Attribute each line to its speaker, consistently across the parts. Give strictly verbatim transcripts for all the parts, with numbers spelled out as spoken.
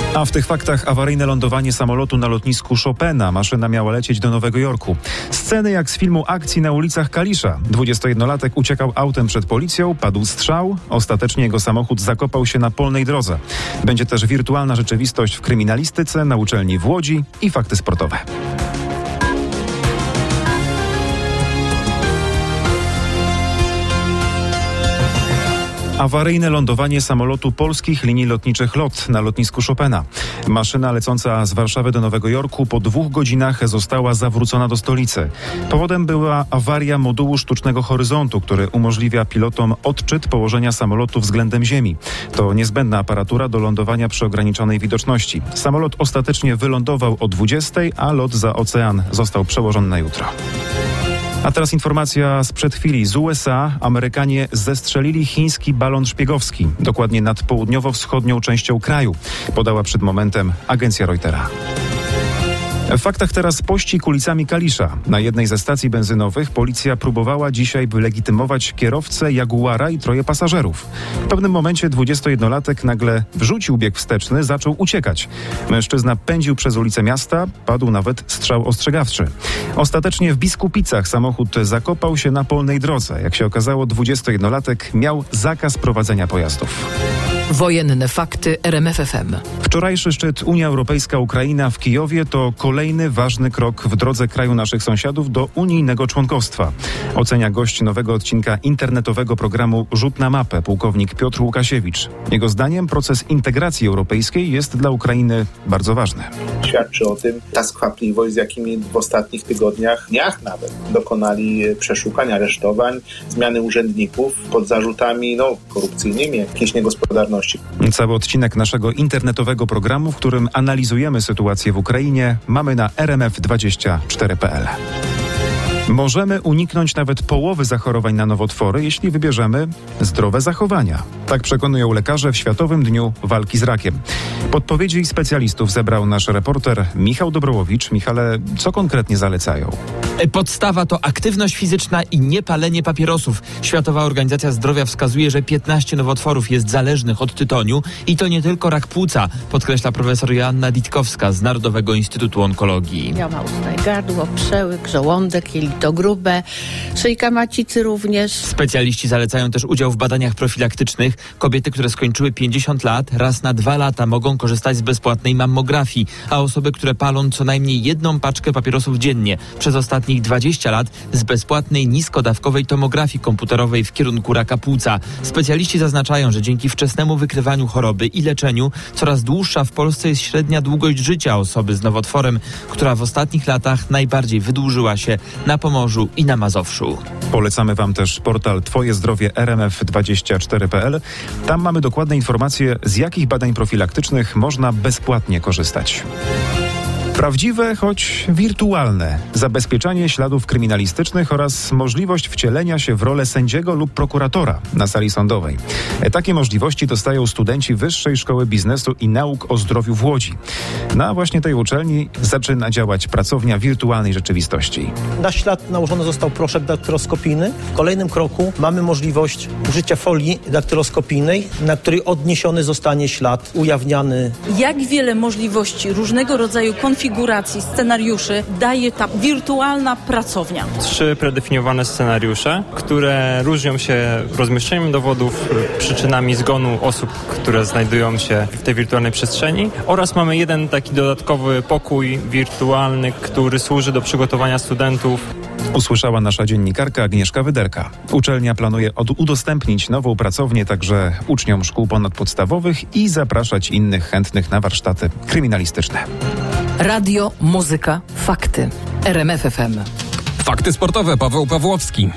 Speaker 1: A w tych faktach awaryjne lądowanie samolotu na lotnisku Chopina. Maszyna miała lecieć do Nowego Jorku. Sceny jak z filmu akcji na ulicach Kalisza. dwudziestojednolatek uciekał autem przed policją, padł strzał. Ostatecznie jego samochód zakopał się na polnej drodze. Będzie też wirtualna rzeczywistość w kryminalistyce na uczelni w Łodzi i fakty sportowe. Awaryjne lądowanie samolotu polskich linii lotniczych LOT na lotnisku Chopina. Maszyna lecąca z Warszawy do Nowego Jorku po dwóch godzinach została zawrócona do stolicy. Powodem była awaria modułu sztucznego horyzontu, który umożliwia pilotom odczyt położenia samolotu względem ziemi. To niezbędna aparatura do lądowania przy ograniczonej widoczności. Samolot ostatecznie wylądował o dwudziestej, a lot za ocean został przełożony na jutro. A teraz informacja sprzed chwili. Z U S A Amerykanie zestrzelili chiński balon szpiegowski, dokładnie nad południowo-wschodnią częścią kraju, podała przed momentem agencja Reutera. W faktach teraz pościg ulicami Kalisza. Na jednej ze stacji benzynowych policja próbowała dzisiaj wylegitymować kierowcę Jaguara i troje pasażerów. W pewnym momencie dwudziestojednolatek nagle wrzucił bieg wsteczny, zaczął uciekać. Mężczyzna pędził przez ulicę miasta, padł nawet strzał ostrzegawczy. Ostatecznie w Biskupicach samochód zakopał się na polnej drodze. Jak się okazało, dwudziestojednolatek miał zakaz prowadzenia pojazdów.
Speaker 2: Wojenne fakty R M F F M.
Speaker 1: Wczorajszy szczyt Unia Europejska-Ukraina w Kijowie to kolejny ważny krok w drodze kraju naszych sąsiadów do unijnego członkostwa. Ocenia gość nowego odcinka internetowego programu Rzut na mapę, pułkownik Piotr Łukasiewicz. Jego zdaniem proces integracji europejskiej jest dla Ukrainy bardzo ważny.
Speaker 3: Świadczy o tym ta skwapliwość, z jakimi w ostatnich tygodniach, dniach nawet, dokonali przeszukań, aresztowań, zmiany urzędników pod zarzutami no, korupcyjnymi, jakiejś niegospodarności.
Speaker 1: Cały odcinek naszego internetowego programu, w którym analizujemy sytuację w Ukrainie, mamy na r m f dwadzieścia cztery kropka p l. Możemy uniknąć nawet połowy zachorowań na nowotwory, jeśli wybierzemy zdrowe zachowania. Tak przekonują lekarze w Światowym Dniu Walki z Rakiem. Podpowiedzi specjalistów zebrał nasz reporter Michał Dobrołowicz. Michale, co konkretnie zalecają?
Speaker 4: Podstawa to aktywność fizyczna i niepalenie papierosów. Światowa Organizacja Zdrowia wskazuje, że piętnaście nowotworów jest zależnych od tytoniu i to nie tylko rak płuca, podkreśla profesor Joanna Ditkowska z Narodowego Instytutu Onkologii.
Speaker 5: Ja mam tutaj gardło, przełyk, żołądek, jelito grube, szyjka macicy również.
Speaker 4: Specjaliści zalecają też udział w badaniach profilaktycznych. Kobiety, które skończyły pięćdziesiąt lat, raz na dwa lata mogą korzystać z bezpłatnej mammografii, a osoby, które palą co najmniej jedną paczkę papierosów dziennie przez ostatnich dwadzieścia lat z bezpłatnej niskodawkowej tomografii komputerowej w kierunku raka płuca. Specjaliści zaznaczają, że dzięki wczesnemu wykrywaniu choroby i leczeniu coraz dłuższa w Polsce jest średnia długość życia osoby z nowotworem, która w ostatnich latach najbardziej wydłużyła się na Pomorzu i na Mazowszu.
Speaker 1: Polecamy Wam też portal Twoje zdrowie R M F dwadzieścia cztery kropka p l. Tam mamy dokładne informacje, z jakich badań profilaktycznych można bezpłatnie korzystać. Prawdziwe, choć wirtualne. Zabezpieczanie śladów kryminalistycznych oraz możliwość wcielenia się w rolę sędziego lub prokuratora na sali sądowej. Takie możliwości dostają studenci Wyższej Szkoły Biznesu i Nauk o Zdrowiu w Łodzi. Na właśnie tej uczelni zaczyna działać pracownia wirtualnej rzeczywistości.
Speaker 6: Na ślad nałożony został proszek daktyloskopijny. W kolejnym kroku mamy możliwość użycia folii daktyloskopijnej, na której odniesiony zostanie ślad ujawniany.
Speaker 7: Jak wiele możliwości różnego rodzaju konfiguracji konfiguracji scenariuszy daje ta wirtualna pracownia.
Speaker 8: Trzy predefiniowane scenariusze, które różnią się rozmieszczeniem dowodów, przyczynami zgonu osób, które znajdują się w tej wirtualnej przestrzeni, oraz mamy jeden taki dodatkowy pokój wirtualny, który służy do przygotowania studentów.
Speaker 1: Usłyszała nasza dziennikarka Agnieszka Wyderka. Uczelnia planuje od- udostępnić nową pracownię także uczniom szkół ponadpodstawowych i zapraszać innych chętnych na warsztaty kryminalistyczne.
Speaker 2: Radio, muzyka, fakty. R M F F M.
Speaker 9: Fakty sportowe. Paweł Pawłowski.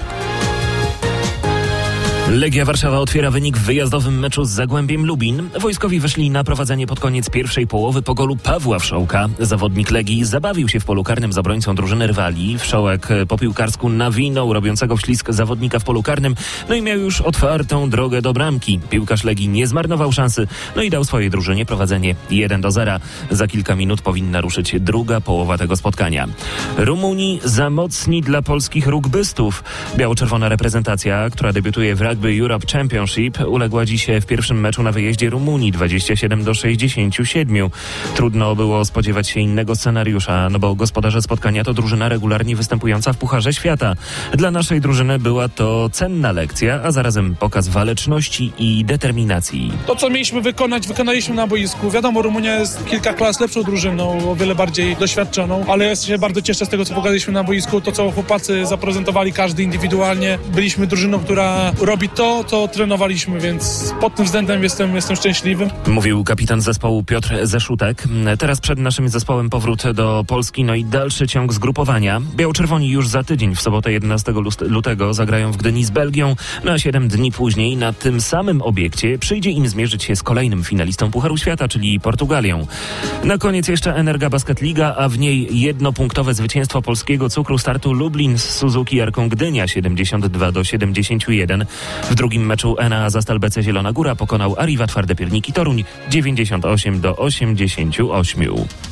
Speaker 10: Legia Warszawa otwiera wynik w wyjazdowym meczu z Zagłębiem Lubin. Wojskowi weszli na prowadzenie pod koniec pierwszej połowy po golu Pawła Wszołka. Zawodnik Legii zabawił się w polu karnym z obrońcą drużyny rywali. Wszołek po piłkarsku nawinął robiącego wślizg zawodnika w polu karnym, no i miał już otwartą drogę do bramki. Piłkarz Legii nie zmarnował szansy, no i dał swojej drużynie prowadzenie jeden do zera. Za kilka minut powinna ruszyć druga połowa tego spotkania. Rumuni za mocni dla polskich rugbystów. Biało-czerwona reprezentacja, która debiutuje w rugby Rugby Europe Championship uległa dziś w pierwszym meczu na wyjeździe Rumunii dwadzieścia siedem do sześćdziesięciu siedmiu. Trudno było spodziewać się innego scenariusza, no bo gospodarze spotkania to drużyna regularnie występująca w Pucharze Świata. Dla naszej drużyny była to cenna lekcja, a zarazem pokaz waleczności i determinacji.
Speaker 11: To, co mieliśmy wykonać, wykonaliśmy na boisku. Wiadomo, Rumunia jest kilka klas lepszą drużyną, o wiele bardziej doświadczoną, ale ja się bardzo cieszę z tego, co pokazaliśmy na boisku. To, co chłopacy zaprezentowali, każdy indywidualnie. Byliśmy drużyną, która robi to, co trenowaliśmy, więc pod tym względem jestem, jestem szczęśliwy.
Speaker 10: Mówił kapitan zespołu Piotr Zeszutek. Teraz przed naszym zespołem powrót do Polski, no i dalszy ciąg zgrupowania. Biało-czerwoni już za tydzień, w sobotę jedenastego lutego zagrają w Gdyni z Belgią, no a siedem dni później na tym samym obiekcie przyjdzie im zmierzyć się z kolejnym finalistą Pucharu Świata, czyli Portugalią. Na koniec jeszcze Energa Basket Liga, a w niej jednopunktowe zwycięstwo polskiego Cukru Startu Lublin z Suzuki Jarką Gdynia siedemdziesiąt dwa do siedemdziesięciu jeden. W drugim meczu N A Zastal B C Zielona Góra pokonał Arriva Twarde Pierniki Toruń dziewięćdziesiąt osiem do osiemdziesięciu ośmiu.